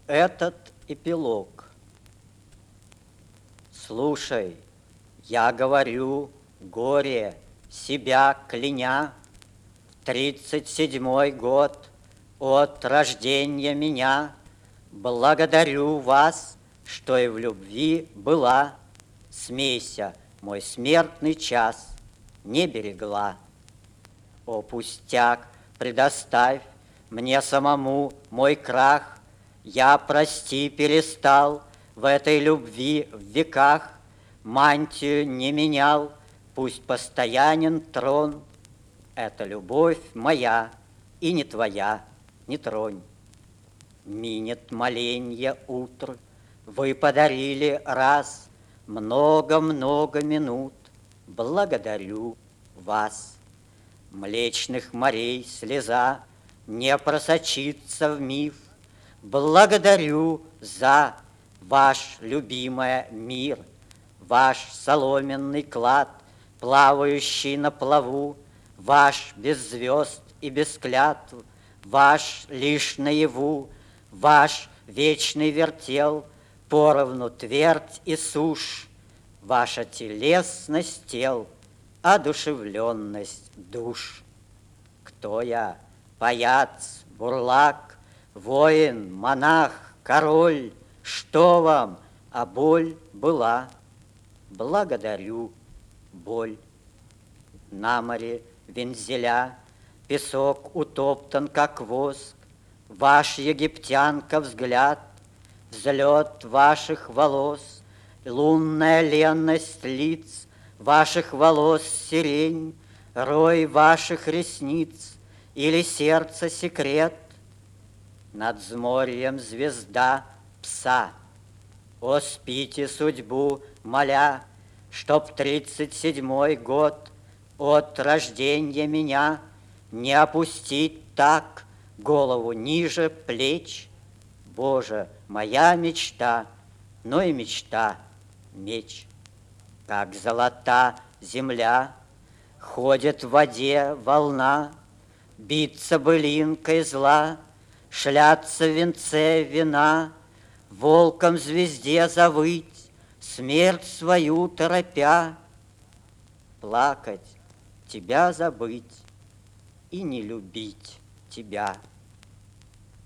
Этот эпилог. Слушай, я говорю, горе, себя кляня, 37-й год от рождения меня, благодарю вас, что и в любви была, смейся, мой смертный час не берегла. О, пустяк, предоставь мне самому мой крах, я, прости, перестал в этой любви в веках, мантию не менял, пусть постоянен трон. Это любовь моя и не твоя, не тронь. Минет моленье утро, вы подарили раз много-много минут, благодарю вас. Млечных морей слеза не просочится в миф, благодарю за ваш любимый мир, ваш соломенный клад, плавающий на плаву, ваш без звезд и без клятв, ваш лишь наяву, ваш вечный вертел, поровну твердь и сушь, ваша телесность тел, одушевленность душ. Кто я? Паяц, бурлак, воин, монах, король, что вам? А боль была. Благодарю, боль. На море вензеля песок утоптан, как воск, ваш, египтянка, взгляд, взлет ваших волос, лунная ленность лиц, ваших волос сирень, рой ваших ресниц или сердце секрет. Над взморьем звезда пса. О, спите судьбу, моля, чтоб 37-й год от рождения меня не опустить так голову ниже плеч. Боже, моя мечта, но и мечта меч. Как золота земля, ходит в воде волна, биться былинкой зла, шляться в венце вина, волком звезде завыть, смерть свою торопя, плакать, тебя забыть и не любить тебя.